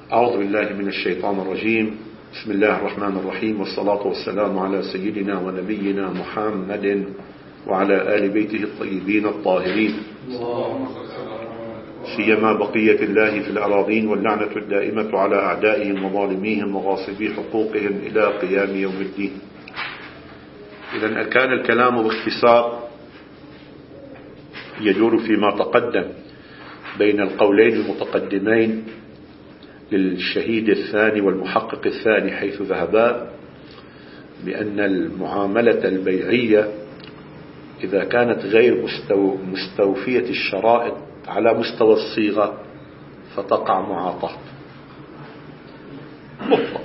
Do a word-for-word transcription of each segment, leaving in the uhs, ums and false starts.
أعوذ بالله من الشيطان الرجيم. بسم الله الرحمن الرحيم، والصلاة والسلام على سيدنا ونبينا محمد وعلى آل بيته الطيبين الطاهرين، سيما بقية الله في الأراضين، واللعنة الدائمة على أعدائهم وظالميهم وغاصبي حقوقهم إلى قيام يوم الدين. إذن كان الكلام باختصار يدور فيما تقدم بين القولين المتقدمين للشهيد الثاني والمحقق الثاني، حيث ذهبا بأن المعاملة البيعية إذا كانت غير مستو مستوفية الشرائط على مستوى الصيغة فتقع معاطاة مطلقة.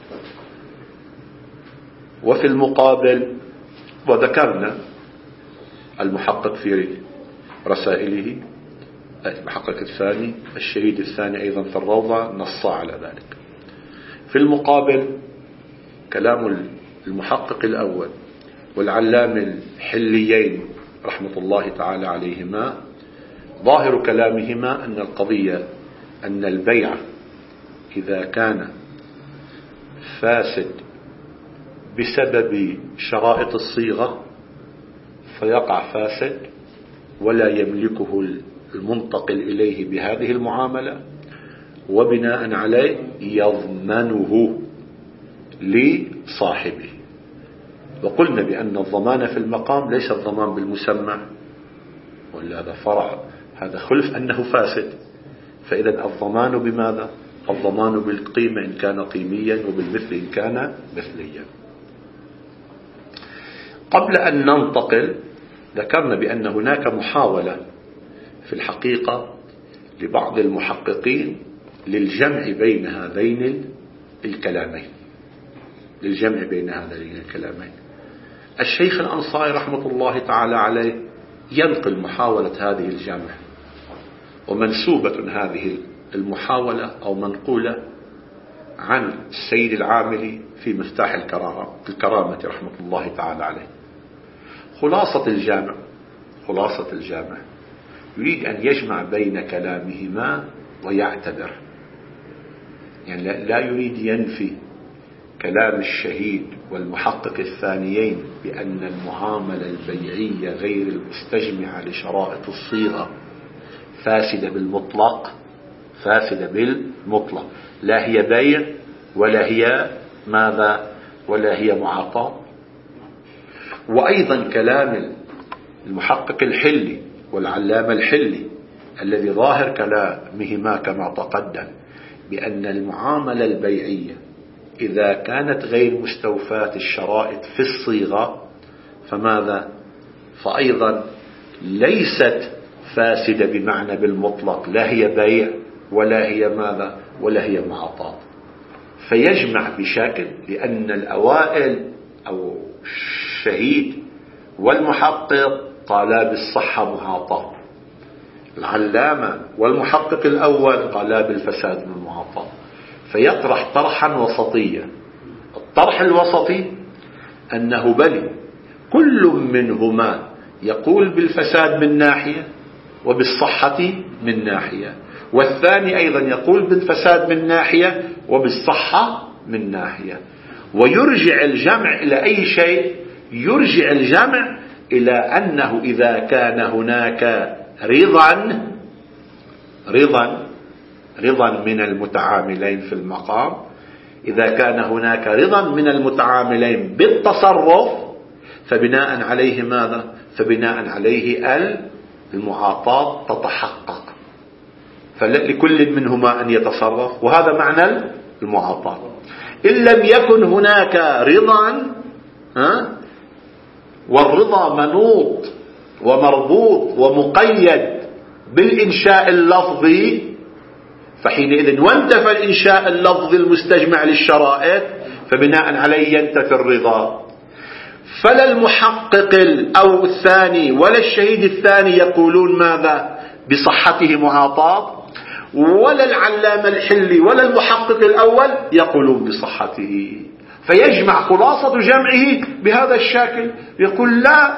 وفي المقابل، وذكرنا المحقق في رسائله المحقق الثاني الشهيد الثاني أيضا في الروضة نص على ذلك. في المقابل كلام المحقق الأول والعلام الحليين رحمة الله تعالى عليهما، ظاهر كلامهما أن القضية أن البيع إذا كان فاسد بسبب شرائط الصيغة فيقع فاسد ولا يملكه المنتقل إليه بهذه المعاملة، وبناء عليه يضمنه لصاحبه. وقلنا بأن الضمان في المقام ليس الضمان بالمسمى، ولا هذا فرع، هذا خلف أنه فاسد. فإذا الضمان بماذا؟ الضمان بالقيمة إن كان قيميا، وبالمثل إن كان مثليا. قبل أن ننتقل ذكرنا بأن هناك محاولة في الحقيقة لبعض المحققين للجمع بين هذين الكلامين للجمع بين هذين الكلامين الشيخ الأنصاري رحمة الله تعالى عليه ينقل محاولة هذه الجمع، ومنسوبة هذه المحاولة أو منقولة عن السيد العاملي في مفتاح الكرامة رحمة الله تعالى عليه. خلاصة الجامع خلاصة الجامع يريد أن يجمع بين كلامهما ويعتبر، يعني لا يريد ينفي كلام الشهيد والمحقق الثانيين بأن المعاملة البيعية غير المستجمعة لشرائط الصيغة فاسدة بالمطلق فاسدة بالمطلق لا هي بيع ولا هي ماذا ولا هي معاطاة. وأيضا كلام المحقق الحلي والعلامة الحلي الذي ظاهر كلامهما كما تقدم بأن المعاملة البيعية إذا كانت غير مستوفاة الشرائط في الصيغة فماذا فأيضا ليست فاسدة بمعنى بالمطلق، لا هي بيع ولا هي ماذا ولا هي معاطاة. فيجمع بشكل، لأن الأوائل أو الشهيد والمحقق قالا بالصحة معاطاة، العلامة والمحقق الأول قالا بالفساد والمعاطاة. فيطرح طرحا وسطيا. الطرح الوسطي أنه بل كل منهما يقول بالفساد من ناحية وبالصحة من ناحية، والثاني أيضا يقول بالفساد من ناحية وبالصحة من ناحية. ويرجع الجمع إلى أي شيء؟ يرجع الجمع إلى أنه إذا كان هناك رضا رضا رضا من المتعاملين في المقام، إذا كان هناك رضا من المتعاملين بالتصرف فبناء عليه ماذا فبناء عليه المعاطاة تتحقق، فلكل منهما أن يتصرف، وهذا معنى المعاطاة. إن لم يكن هناك رضا، ها والرضا منوط ومربوط ومقيد بالإنشاء اللفظي، فحينئذ وانتفى الإنشاء اللفظي المستجمع للشرائط فبناء عليه ينتفي الرضا. فلا المحقق أو الثاني ولا الشهيد الثاني يقولون ماذا بصحته معاطاة، ولا العلامة الحلي ولا المحقق الأول يقولون بصحته. فيجمع خلاصة جمعه بهذا الشكل، يقول لا،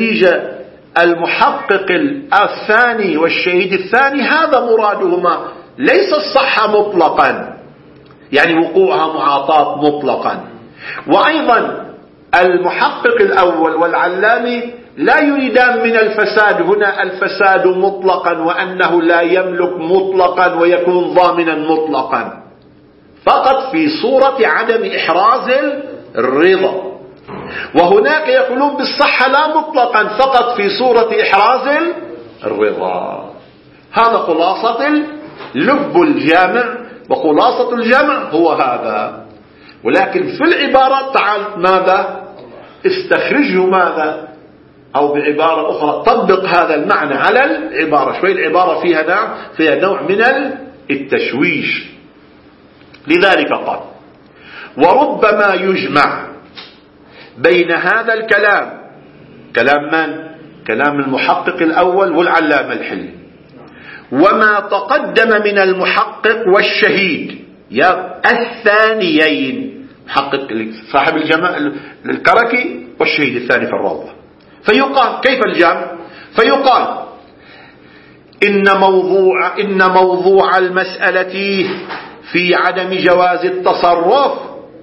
بالنتيجة المحقق الثاني والشهيد الثاني هذا مرادهما ليس الصحة مطلقا يعني وقوعها معاطاة مطلقا. وأيضا المحقق الأول والعلامي لا يريدان من الفساد هنا الفساد مطلقا وأنه لا يملك مطلقا ويكون ضامنا مطلقا، فقط في صورة عدم إحراز الرضا. وهناك يقولون بالصحة لا مطلقا فقط في صورة إحراز الرضا. هذا خلاصة اللب الجامع، وخلاصة الجمع هو هذا. ولكن في العبارة تعال ماذا استخرجه ماذا، أو بعبارة أخرى طبق هذا المعنى على العبارة. شوي العبارة فيها نوع, فيها نوع من التشويش. لذلك قال وربما يجمع بين هذا الكلام، كلام من؟ كلام المحقق الأول والعلامة الحلي، وما تقدم من المحقق والشهيد يا الثانيين، محقق صاحب الجماعة الكركي والشهيد الثاني في الروضة. فيقال كيف الجمع؟ فيقال إن موضوع, إن موضوع المسألة في عدم جواز التصرف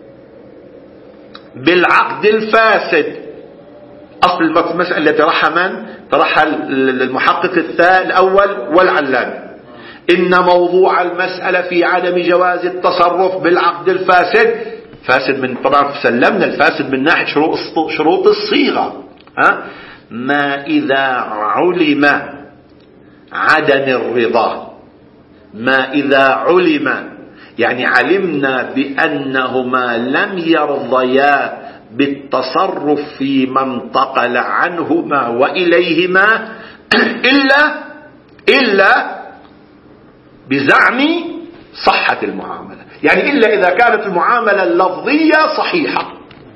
بالعقد الفاسد. أصل المسألة التي طرحها من؟ طرحها المحقق الأول والعلامي. إن موضوع المسألة في عدم جواز التصرف بالعقد الفاسد، فاسد من طبعا سلمنا الفاسد من ناحية شروط شروط الصيغة، ها؟ ما إذا علم عدم الرضا، ما إذا علم يعني علمنا بأنهما لم يرضيا بالتصرف فيما انتقل عنهما وإليهما إلا إلا بزعم صحة المعاملة، يعني إلا إذا كانت المعاملة اللفظية صحيحة.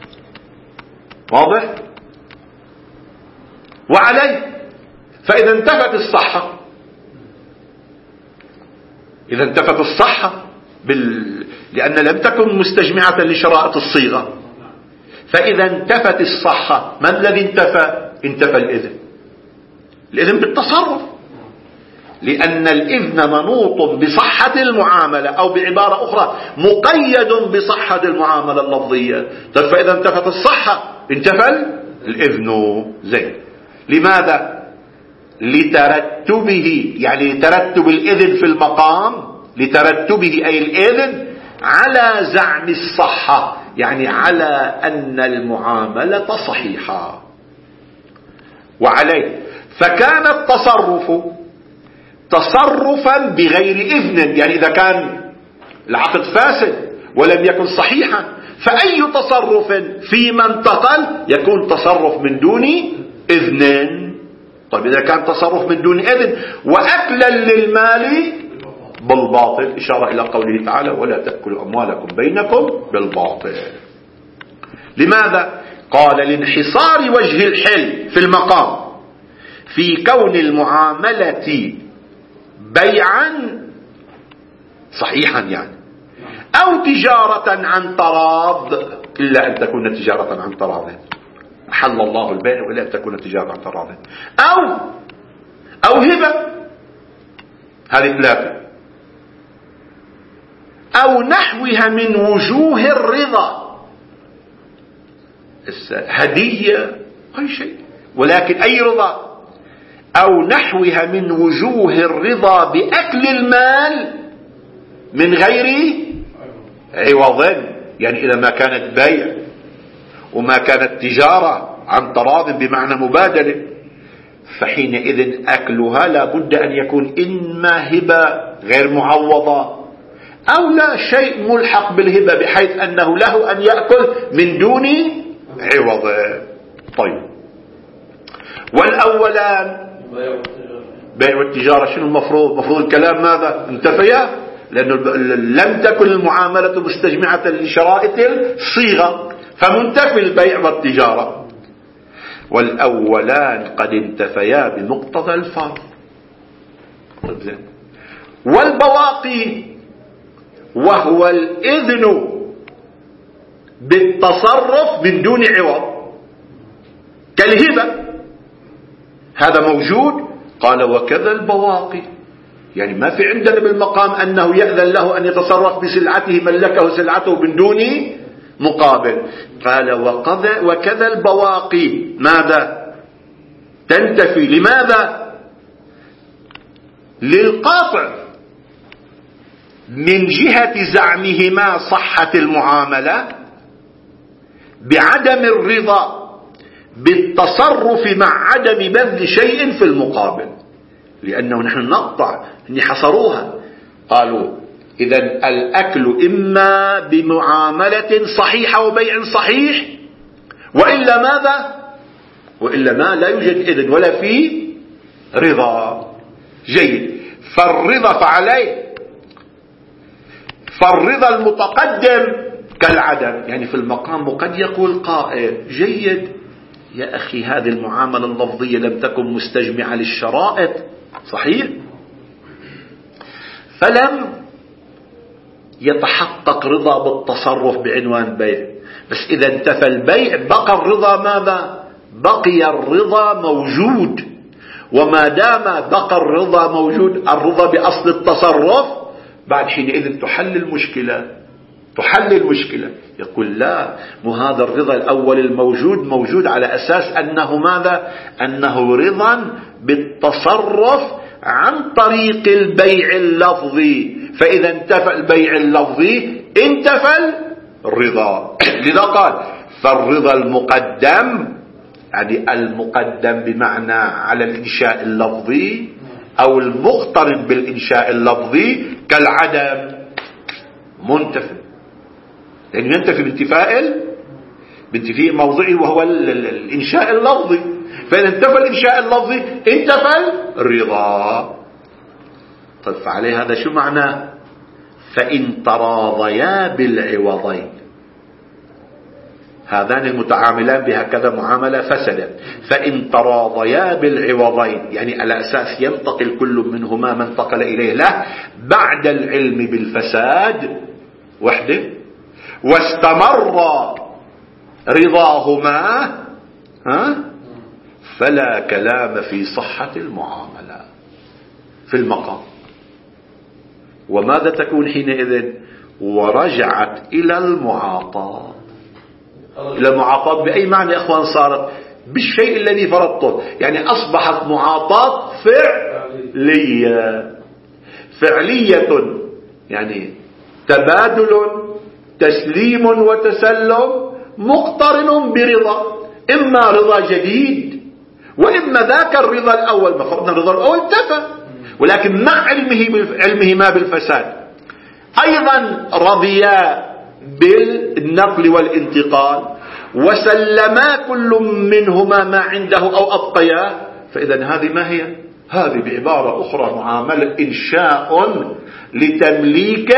واضح؟ وعليه فإذا انتفت الصحة، إذا انتفت الصحة بال... لأن لم تكن مستجمعة لشرائط الصيغة، فإذا انتفت الصحة ما الذي انتفى؟ انتفى الإذن. الإذن بالتصرف، لأن الإذن منوط بصحة المعاملة، أو بعبارة أخرى مقيد بصحة المعاملة اللفظية. فإذا انتفت الصحة انتفى الإذن. زين. لماذا؟ لترتبه، يعني لترتب الإذن في المقام، لترتبه أي الإذن على زعم الصحة، يعني على أن المعاملة صحيحة. وعليه فكان التصرف تصرفا بغير إذن، يعني إذا كان العقد فاسد ولم يكن صحيحا فأي تصرف فيما انتقل يكون تصرف من دون إذن. طيب إذا كان تصرف من دون إذن وأكلا للمال بالباطل، إشارة إلى قوله تعالى ولا تأكلوا أموالكم بينكم بالباطل. لماذا؟ قال لانحصار وجه الحل في المقام في كون المعاملة بيعا صحيحا يعني أو تجارة عن تراض، إلا أن تكون تجارة عن تراض، حل الله البيع وإلا أن تكون تجارة عن تراض، أو أو هبة، هذه ثلاثة، أو نحوها من وجوه الرضا، هدية أي شيء، ولكن أي رضا، أو نحوها من وجوه الرضا بأكل المال من غير عوض، يعني إذا ما كانت بيع وما كانت تجارة عن تراض بمعنى مبادلة، فحينئذ أكلها لا بد أن يكون إما هبة غير معوضة أو لا شيء ملحق بالهبة بحيث أنه له أن يأكل من دون عوض. طيب، والأولان بيع والتجارة شنو المفروض؟ مفروض الكلام ماذا؟ انتفيا، لأنه لم تكن المعاملة مستجمعة لشرائط الصيغة، فمنتفي البيع والتجارة. والأولان قد انتفيا بمقتضى الفرض. والبواقي وهو الإذن بالتصرف من دون عوض كالهبة، هذا موجود. قال وكذا البواقي، يعني ما في عندنا بالمقام أنه يأذن له أن يتصرف بسلعته، ملكه سلعته من دون مقابل. قال وكذا البواقي ماذا تنتفي؟ لماذا؟ للقاطع من جهة زعمهما صحة المعاملة بعدم الرضا بالتصرف مع عدم بذل شيء في المقابل، لأنه نحن نقطع أن حصروها. قالوا إذن الأكل إما بمعاملة صحيحة وبيع صحيح، وإلا ماذا؟ وإلا ما لا يوجد إذن ولا في رضا. جيد. فالرضا فعليه فالرضا المتقدم كالعدم. يعني في المقام قد يقول قائل جيد يا أخي هذه المعاملة اللفظية لم تكن مستجمعة للشرائط، صحيح، فلم يتحقق رضا بالتصرف بعنوان بيع. بس إذا انتفى البيع بقى الرضا ماذا؟ بقي الرضا موجود. وما دام بقى الرضا موجود، الرضا بأصل التصرف، بعد حينئذ تحل المشكلة تحل المشكلة. يقول لا، مو هذا الرضا الأول الموجود موجود على أساس أنه ماذا؟ أنه رضا بالتصرف عن طريق البيع اللفظي، فإذا انتفى البيع اللفظي انتفى الرضا. لذا قال فالرضا المقدم، يعني المقدم بمعنى على الإنشاء اللفظي أو المقترن بالإنشاء اللفظي كالعدم منتفي، لأنه يعني ينتفي بانتفاء بانتفاء موضعي وهو الإنشاء اللفظي، فإذا انتفى الإنشاء اللفظي انتفى الرضا. طيب فعليه هذا شو معناه؟ فإن تراضيا بالعوضين، هذان المتعاملان بهكذا معاملة فسدت. فإن تراضيا بالعوضين يعني على أساس ينتقل كل منهما ما انتقل إليه له بعد العلم بالفساد وحده، واستمر رضاهما ها فلا كلام في صحة المعاملة في المقام. وماذا تكون حينئذ؟ ورجعت إلى المعاطاة. إلى المعاطاة بأي معنى يا أخوان؟ صارت بالشيء الذي فرضته، يعني أصبحت معاطاة فعلية فعلية يعني تبادل تسليم وتسلم مقترن برضا، إما رضا جديد وإما ذاك الرضا الأول. ما فرضنا الرضا الأول انتفى، ولكن مع علمه علمه ما بالفساد أيضا رضيا بالنقل والانتقال وسلما كل منهما ما عنده أو أبقيا. فإذا هذه ما هي؟ هذه بعبارة أخرى معاملة إنشاء لتمليك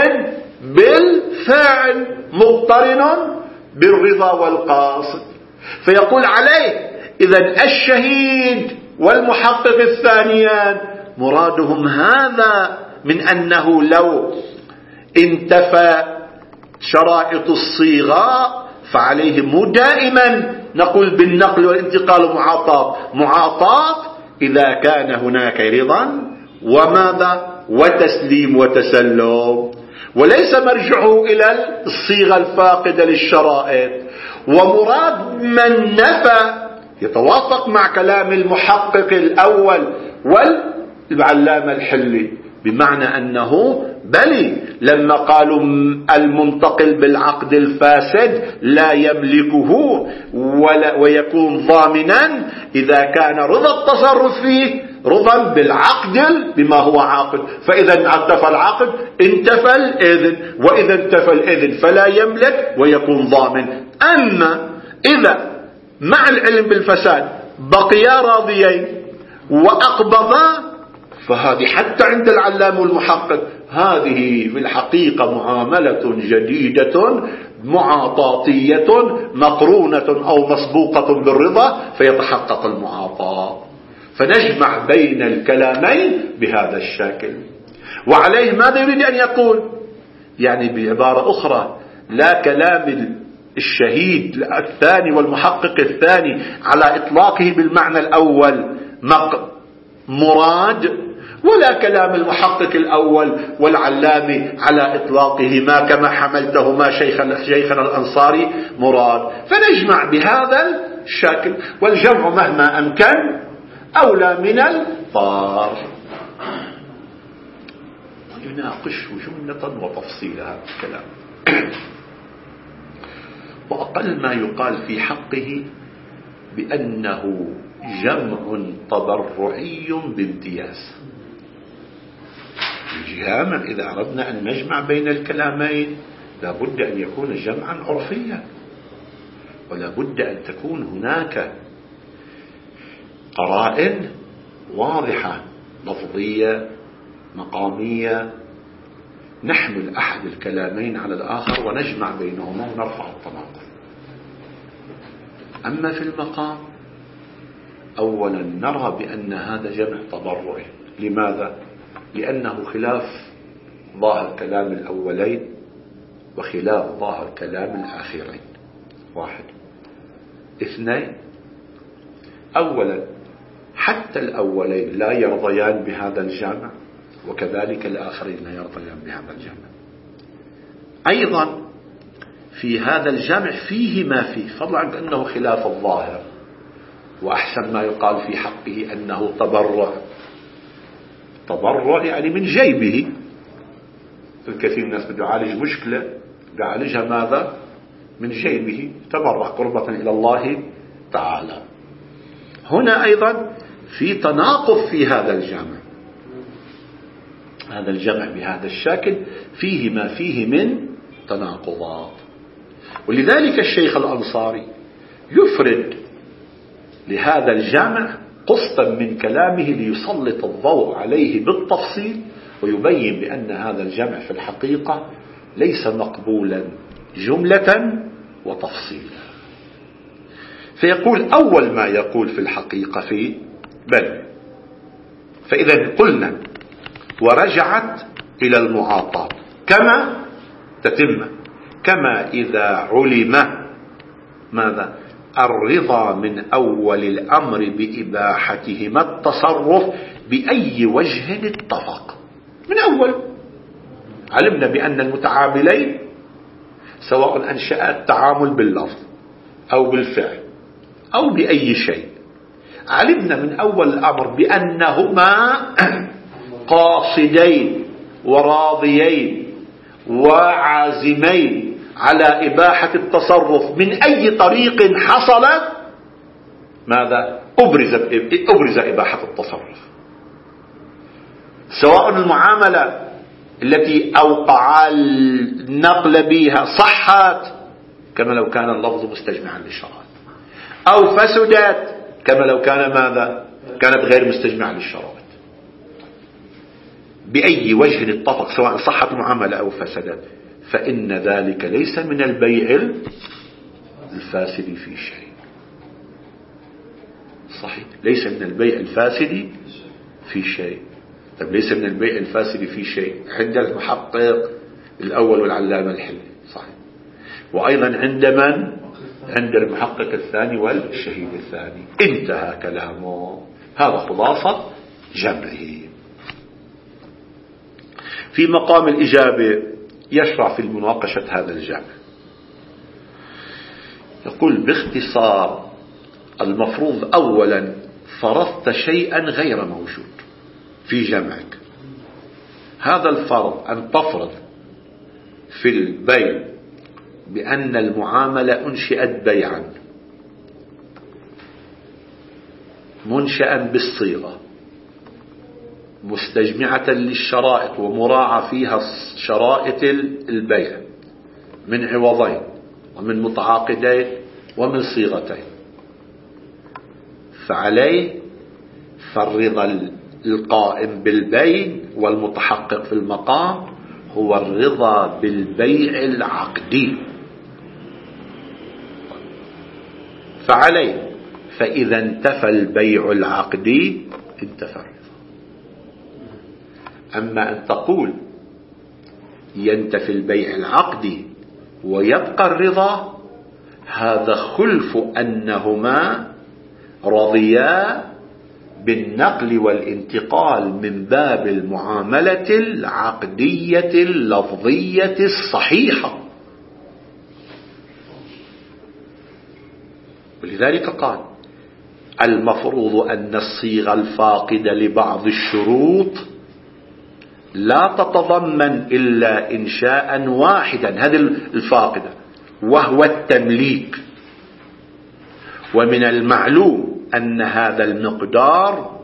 بالفعل مقترن بالرضا والقاصد. فيقول عليه إذا الشهيد والمحقق الثانيان مرادهم هذا من أنه لو انتفى شرائط الصيغة فعليه مو دائما نقول بالنقل والانتقال معاطاة معاطاة إذا كان هناك رضا وماذا وتسليم وتسلم، وليس مرجعه إلى الصيغة الفاقدة للشرائط. ومراد من نفى يتوافق مع كلام المحقق الأول والعلامة الحلي، بمعنى أنه بلي لما قالوا المنتقل بالعقد الفاسد لا يملكه ولا ويكون ضامنا إذا كان رضا التصرف فيه رضا بالعقد بما هو عاقد، فإذا انتفى العقد انتفى الإذن، وإذا انتفى الإذن فلا يملك ويكون ضامن. أما إذا مع العلم بالفساد بقيا راضيين وأقبضا، فهذه حتى عند العلام المحقق هذه في الحقيقة معاملة جديدة معاطاتية مقرونة أو مسبوقة بالرضا فيتحقق المعاطاة. فنجمع بين الكلامين بهذا الشكل. وعليه ماذا يريد أن يقول؟ يعني بعبارة أخرى لا كلام الشهيد الثاني والمحقق الثاني على إطلاقه بالمعنى الأول مراد، ولا كلام المحقق الأول والعلامي على إطلاقهما كما حملتهما شيخنا, شيخنا الأنصاري مراد. فنجمع بهذا الشكل، والجمع مهما أمكن أولى من الطار. يناقش جملة وتفصيل هذا الكلام. وأقل ما يقال في حقه بأنه جمع تبرعي بامتياز. الجهام إذا أردنا أن نجمع بين الكلامين لابد أن يكون جمعا عرفيا، ولا بد أن تكون هناك قرائن واضحة لفظية مقامية نحمل أحد الكلامين على الآخر ونجمع بينهما ونرفع التناقض. أما في المقام أولا نرى بأن هذا جمع تبرعي. لماذا؟ لأنه خلاف ظاهر كلام الأولين وخلاف ظاهر كلام الآخرين. واحد. اثنين، أولا حتى الأولين لا يرضيان بهذا الجمع، وكذلك الآخرين لا يرضيان بهذا الجمع. أيضا في هذا الجمع فيه ما فيه، فضلا عن أنه خلاف الظاهر، وأحسن ما يقال في حقه أنه تبرع. تبرع يعني من جيبه. الكثير من الناس بده يعالج مشكلة يعالجها ماذا؟ من جيبه، تبرع قربة إلى الله تعالى. هنا أيضا في تناقض في هذا الجمع. هذا الجمع بهذا الشكل فيه ما فيه من تناقضات، ولذلك الشيخ الأنصاري يفرد لهذا الجمع قسطا من كلامه ليسلط الضوء عليه بالتفصيل، ويبين بأن هذا الجمع في الحقيقة ليس مقبولا جملة وتفصيلا. فيقول أول ما يقول في الحقيقة في بل فإذا قلنا ورجعت إلى المعاطاة كما تتم كما إذا علم ماذا؟ الرضا من أول الأمر بإباحتهما التصرف بأي وجه اتفق. من أول علمنا بأن المتعاملين سواء أنشأ التعامل باللفظ أو بالفعل أو بأي شيء، علمنا من أول الأمر بأنهما قاصدين وراضيين وعازمين على إباحة التصرف من أي طريق حصلت ماذا؟ أبرزت أبرز إباحة التصرف، سواء المعاملة التي أوقع النقل بها صحت كما لو كان اللفظ مستجمعا للشرائط، أو فسدت كما لو كان ماذا؟ كانت غير مستجمعا للشرائط. بأي وجه اتفق سواء صحت المعاملة أو فسدت، فإن ذلك ليس من البيع الفاسد في شيء. صحيح، ليس من البيع الفاسد في شيء. طب ليس من البيع الفاسد في شيء عند المحقق الأول والعلامة الحلي، صحيح، وأيضا عند من؟ عند المحقق الثاني والشهيد الثاني. انتهى كلامه. هذا خلاصة جمعه. في مقام الإجابة يشرع في مناقشة هذا الجمع. يقول باختصار: المفروض أولا فرضت شيئا غير موجود في جمعك. هذا الفرض أن تفرض في البيع بأن المعاملة أنشئت بيعا منشأ بالصيغة مستجمعة للشرائط ومراعى فيها شرائط البيع من عوضين ومن متعاقدين ومن صيغتين، فعليه فالرضا القائم بالبيع والمتحقق في المقام هو الرضا بالبيع العقدي. فعليه فإذا انتفى البيع العقدي انتفى الرضا. أما أن تقول ينتفي البيع العقدي ويبقى الرضا، هذا خلف أنهما رضيا بالنقل والانتقال من باب المعاملة العقدية اللفظية الصحيحة. ولذلك قال المفروض أن الصيغة الفاقدة لبعض الشروط لا تتضمن إلا إنشاء واحدا، هذه الفاقدة، وهو التمليك. ومن المعلوم أن هذا المقدار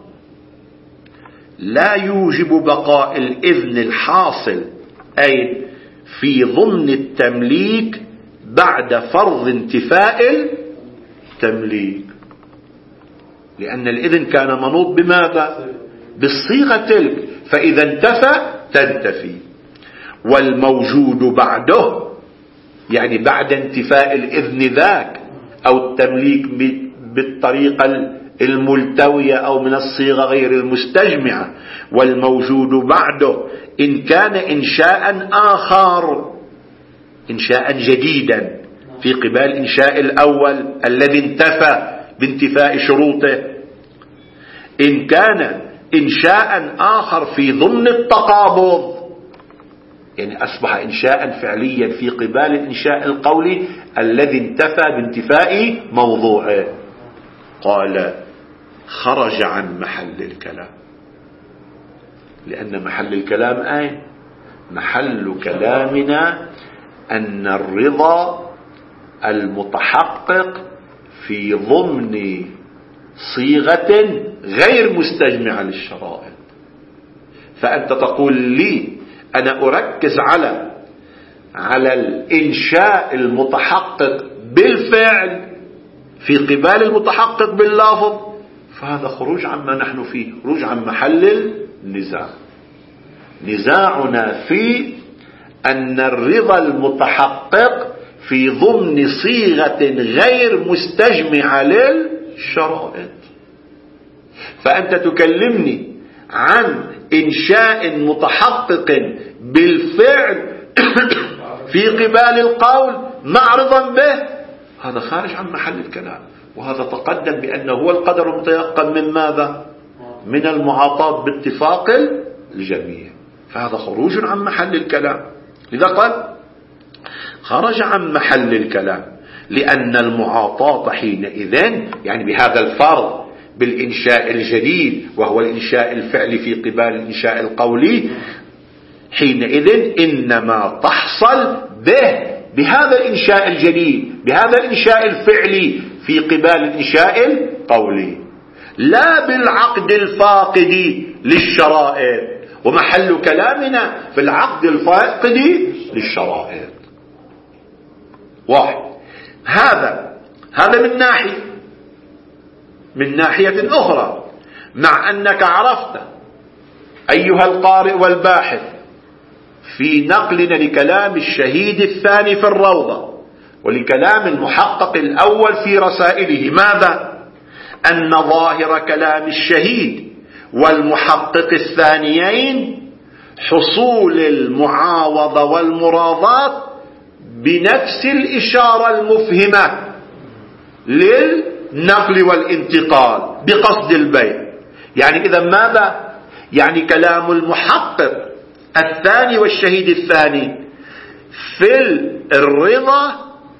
لا يوجب بقاء الإذن الحاصل، أي في ضمن التمليك بعد فرض انتفاء التمليك، لأن الإذن كان منوط بماذا؟ بالصيغة تلك، فإذا انتفى تنتفي. والموجود بعده يعني بعد انتفاء الإذن ذاك أو التمليك بالطريقة الملتوية أو من الصيغة غير المستجمعة، والموجود بعده إن كان إنشاء آخر، إنشاء جديدا في قبال الإنشاء الأول الذي انتفى بانتفاء شروطه، إن كان إنشاء آخر في ضمن التقابض، يعني أصبح إنشاء فعليا في قبال الإنشاء القولي الذي انتفى بانتفاء موضوعه، قال خرج عن محل الكلام. لأن محل الكلام أين؟ محل كلامنا أن الرضا المتحقق في ضمن صيغة غير مستجمعة للشرائط. فأنت تقول لي أنا أركز على على الإنشاء المتحقق بالفعل في قبال المتحقق باللفظ، فهذا خروج عما نحن فيه، خروج عن محل النزاع. نزاعنا في أن الرضا المتحقق في ضمن صيغة غير مستجمعة للشرائط. فأنت تكلمني عن إنشاء متحقق بالفعل في قبال القول مع رضا به، هذا خارج عن محل الكلام. وهذا تقدم بأنه هو القدر المتيقن من ماذا؟ من المعاطاة باتفاق الجميع، فهذا خروج عن محل الكلام. لذا قال خرج عن محل الكلام، لأن المعاطاة حينئذ يعني بهذا الفرض بالإنشاء الجديد وهو الإنشاء الفعلي في قبال الإنشاء القولي، حينئذ إنما تحصل به بهذا الإنشاء الجديد، بهذا الإنشاء الفعلي في قبال الإنشاء القولي، لا بالعقد الفاقد للشرائط. ومحل كلامنا في العقد الفاقد للشرائط. واحد، هذا هذا من ناحية. من ناحية أخرى، مع أنك عرفت أيها القارئ والباحث في نقلنا لكلام الشهيد الثاني في الروضة ولكلام المحقق الأول في رسائله ماذا؟ أن ظاهر كلام الشهيد والمحقق الثانيين حصول المعاوضة والمراضات بنفس الإشارة المفهمة للنقل والانتقال بقصد البيع. يعني إذا ماذا؟ يعني كلام المحقق الثاني والشهيد الثاني في الرضا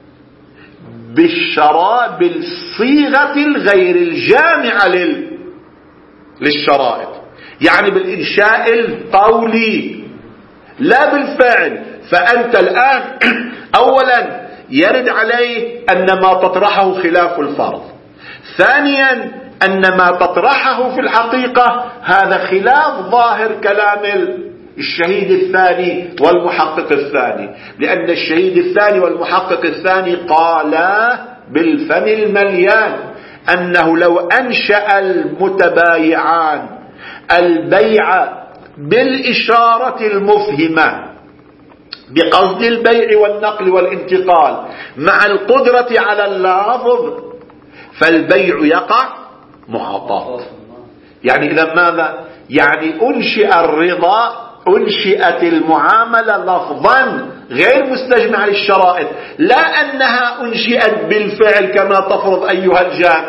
بالشراء بالصيغة الغير الجامعة لل... للشرائط، يعني بالإنشاء القولي لا بالفعل. فأنت الآن أولا يرد عليه أن ما تطرحه خلاف الفرض، ثانيا أن ما تطرحه في الحقيقة هذا خلاف ظاهر كلام الشهيد الثاني والمحقق الثاني، لأن الشهيد الثاني والمحقق الثاني قالا بالفم المليان أنه لو أنشأ المتبايعان البيع بالإشارة المفهمة بقصد البيع والنقل والانتقال مع القدرة على اللفظ فالبيع يقع معاطاة. يعني إذا ماذا؟ يعني أنشئ الرضا، أنشئت المعاملة لفظا غير مستجمع للشرائط، لا أنها أنشئت بالفعل كما تفرض أيها الجامع.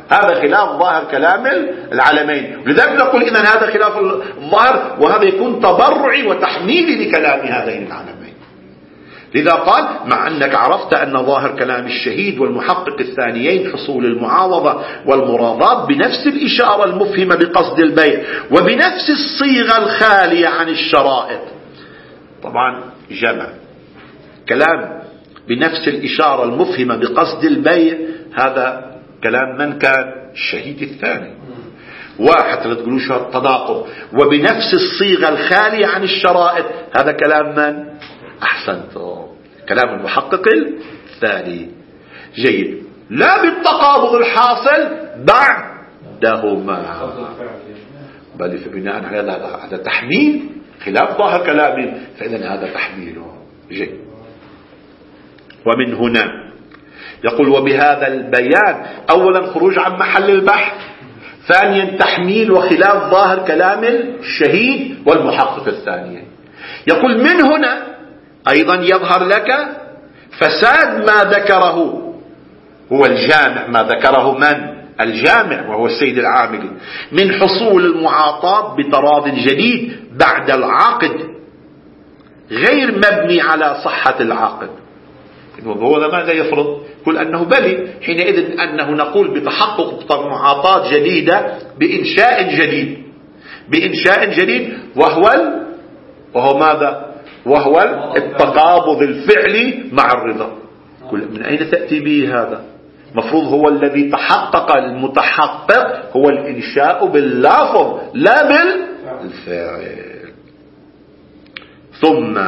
هذا خلاف ظاهر كلام العالمين. لذلك نقول إذن هذا خلاف الظاهر، وهذا يكون تبرعي وتحميلي لكلام هذين العالمين. لذا قال مع أنك عرفت أن ظاهر كلام الشهيد والمحقق الثانيين حصول المعاوضة والمراضات بنفس الإشارة المفهمة بقصد البيع وبنفس الصيغة الخالية عن الشرائط. طبعا جمع كلام بنفس الإشارة المفهمة بقصد البيع، هذا كلام من كان؟ الشهيد الثاني. واحد لا تقولوا شو التناقض. وبنفس الصيغة الخالية عن الشرائط، هذا كلام من؟ أحسنت، كلام المحقق الثاني. جيد. لا بالتقابض الحاصل بعدهما، بل بناء على هذا تحميل خلاف ظاهر كلامه، فإذن هذا تحميله. جيد. ومن هنا يقول وبهذا البيان أولا خروج عن محل البحث، ثانيا تحميل وخلاف ظاهر كلام الشهيد والمحقق الثاني. يقول من هنا أيضا يظهر لك فساد ما ذكره هو الجامع، ما ذكره من؟ الجامع وهو السيد العاملي، من حصول المعاطاة بتراض جديد بعد العقد غير مبني على صحة العقد. وهو ماذا يفرض؟ يقول أنه بلي حينئذ أنه نقول بتحقق معاطاة جديدة بإنشاء جديد، بإنشاء جديد وهو ال... وهو ماذا؟ وهو التقابض الفعلي مع الرضا. يقول من أين تأتي به هذا؟ مفروض هو الذي تحقق، المتحقق هو الإنشاء باللفظ لا بالفعل. ثم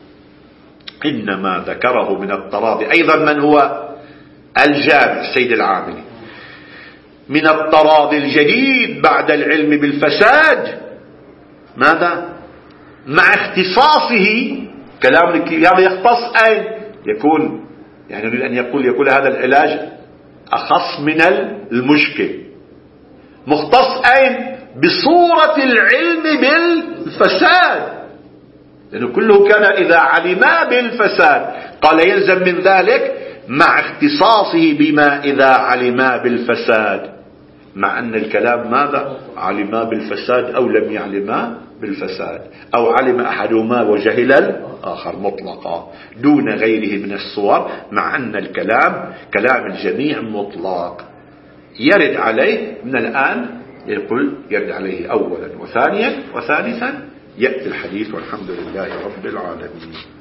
إنما ذكره من التراضي أيضا من هو؟ الجامع السيد العاملي، من التراضي الجديد بعد العلم بالفساد. ماذا؟ مع اختصاصه. كلام هذا يختص أين؟ يكون يعني يريد أن يقول يقول هذا العلاج أخص من المشكل، مختص أين؟ بصورة العلم بالفساد، لأنه كله كان إذا علما بالفساد. قال يلزم من ذلك مع اختصاصه بما إذا علما بالفساد، مع أن الكلام ماذا؟ علما بالفساد أو لم يعلما بالفساد، أو علم أحدهما وجهل الآخر مطلقا دون غيره من الصور، مع أن الكلام كلام الجميع مطلق. يرد عليه من الآن يقول يرد عليه أولا وثانيا وثالثا، يأتي الحديث والحمد لله رب العالمين.